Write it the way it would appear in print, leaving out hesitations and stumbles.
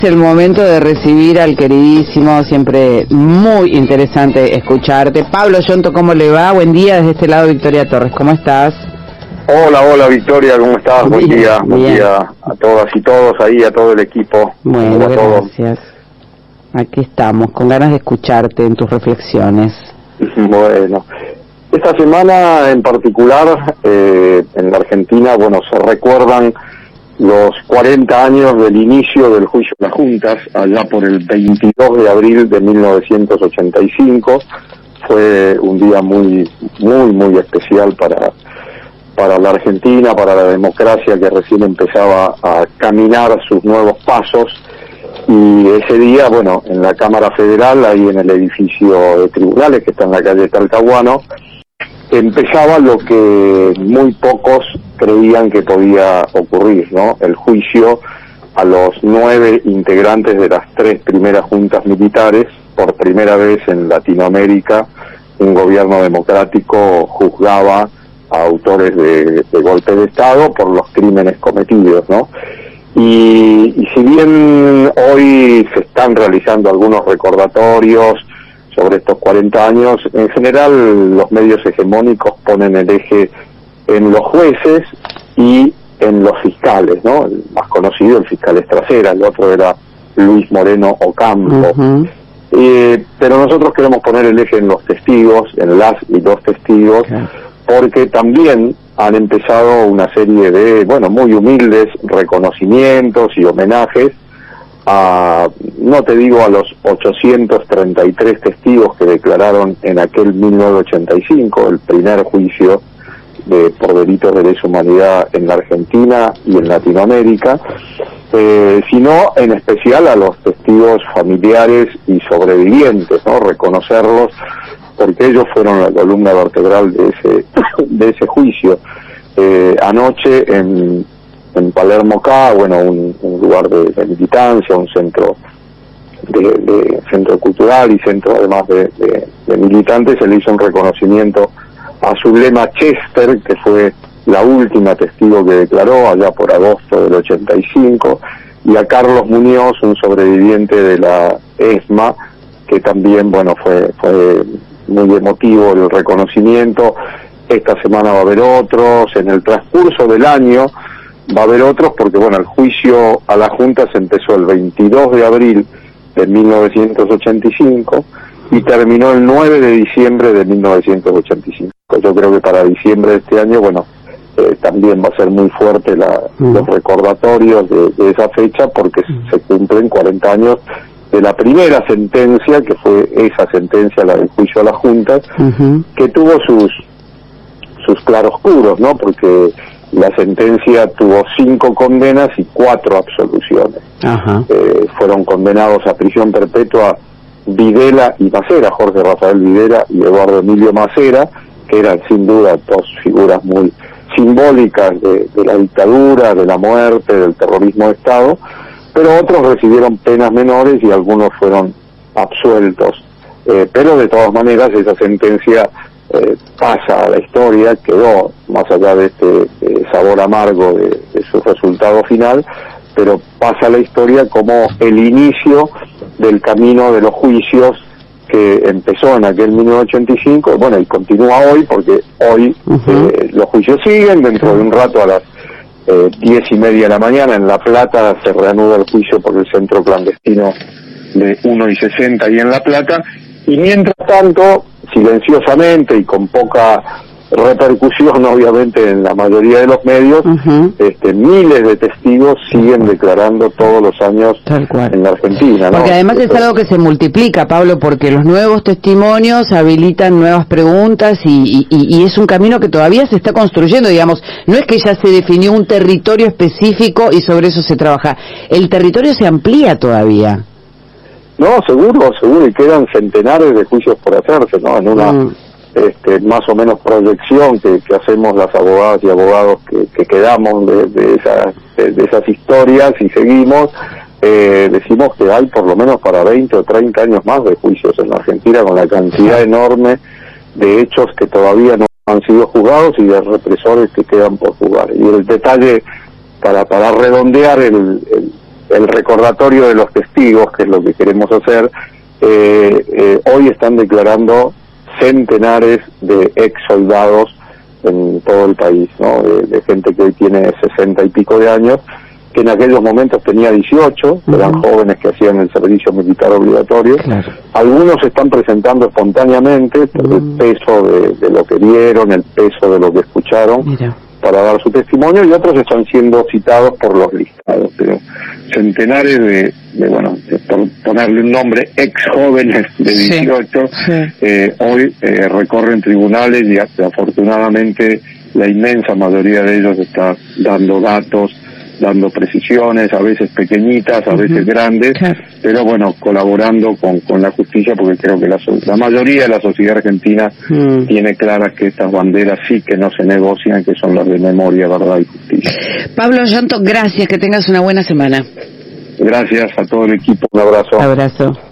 Es el momento de recibir al queridísimo, siempre muy interesante escucharte. Pablo Yonto, ¿cómo le va? Buen día, desde este lado Victoria Torres, ¿cómo estás? Hola Victoria, ¿cómo estás? Buen día a todas y todos ahí, a todo el equipo. Bueno, gracias. Aquí estamos, con ganas de escucharte en tus reflexiones. Bueno, esta semana en particular, en la Argentina, se recuerdan los 40 años del inicio del juicio de las juntas, allá por el 22 de abril de 1985. Fue un día muy especial para la Argentina, para la democracia que recién empezaba a caminar sus nuevos pasos. Y ese día, en la Cámara Federal, ahí en el edificio de tribunales que está en la calle Talcahuano, empezaba lo que muy pocos creían que podía ocurrir, ¿no? El juicio a los 9 integrantes de las 3 primeras juntas militares. Por primera vez en Latinoamérica, un gobierno democrático juzgaba a autores de golpe de Estado por los crímenes cometidos, ¿no? Y si bien hoy se están realizando algunos recordatorios sobre estos 40 años, en general los medios hegemónicos ponen el eje en los jueces y en los fiscales, ¿no? El más conocido, el fiscal Estracera, el otro era Luis Moreno Ocampo. Pero nosotros queremos poner el eje en los testigos, en las y los testigos, porque también han empezado una serie de, muy humildes reconocimientos y homenajes a, no te digo a los 833 testigos que declararon en aquel 1985, el primer juicio por delitos de lesa humanidad en la Argentina y en Latinoamérica, sino en especial a los testigos familiares y sobrevivientes, ¿no? Reconocerlos, porque ellos fueron la columna vertebral de ese juicio. Anoche en Palermo K, un lugar de militancia, un centro de centro cultural y centro además de militantes, se le hizo un reconocimiento a Zulema Chester, que fue la última testigo que declaró allá por agosto del 85, y a Carlos Muñoz, un sobreviviente de la ESMA, que también, fue muy emotivo el reconocimiento. Esta semana va a haber otros, en el transcurso del año va a haber otros, porque el juicio a la Junta se empezó el 22 de abril de 1985 y terminó el 9 de diciembre de 1985. Yo creo que para diciembre de este año, también va a ser muy fuerte los recordatorios de esa fecha, porque se cumplen 40 años de la primera sentencia, que fue esa sentencia, la del juicio a las juntas, que tuvo sus claroscuros, ¿no? Porque la sentencia tuvo 5 condenas y 4 absoluciones. Fueron condenados a prisión perpetua Videla y Macera, Jorge Rafael Videla y Eduardo Emilio Macera, que eran sin duda 2 figuras muy simbólicas de la dictadura, de la muerte, del terrorismo de Estado, pero otros recibieron penas menores y algunos fueron absueltos. Pero de todas maneras esa sentencia pasa a la historia, quedó más allá de este sabor amargo de su resultado final, pero pasa a la historia como el inicio del camino de los juicios que empezó en aquel 1985, y continúa hoy, porque hoy los juicios siguen. Dentro de un rato a las 10:30 de la mañana en La Plata se reanuda el juicio por el centro clandestino de 1 y 60 ahí en La Plata, y mientras tanto, silenciosamente y con poca repercusión obviamente en la mayoría de los medios, miles de testigos siguen declarando todos los años en la Argentina, ¿no? Porque además es algo que se multiplica, Pablo, porque los nuevos testimonios habilitan nuevas preguntas y es un camino que todavía se está construyendo, digamos. No es que ya se definió un territorio específico y sobre eso se trabaja. El territorio se amplía todavía. No, seguro, y quedan centenares de juicios por hacerse, ¿no? En una más o menos proyección que hacemos las abogadas y abogados que quedamos de esas historias y seguimos, decimos que hay por lo menos para 20 o 30 años más de juicios en la Argentina, con la cantidad enorme de hechos que todavía no han sido juzgados y de represores que quedan por juzgar. Y el detalle, para redondear el recordatorio de los testigos, que es lo que queremos hacer. Hoy están declarando centenares de ex soldados en todo el país, ¿no? De gente que hoy tiene 60 y pico de años, que en aquellos momentos tenía 18, eran jóvenes que hacían el servicio militar obligatorio. Claro. Algunos se están presentando espontáneamente por el peso de lo que vieron, el peso de lo que escucharon. Mira. Para dar su testimonio, y otros están siendo citados por los listados, pero centenares de por ponerle un nombre, ex jóvenes de 18, hoy recorren tribunales, y afortunadamente la inmensa mayoría de ellos está dando datos, dando precisiones, a veces pequeñitas, a veces grandes, pero bueno, colaborando con la justicia, porque creo que la mayoría de la sociedad argentina tiene claras que estas banderas sí que no se negocian, que son las de memoria, verdad y justicia. Pablo Ollonto, gracias, que tengas una buena semana. Gracias a todo el equipo, un abrazo. Abrazo.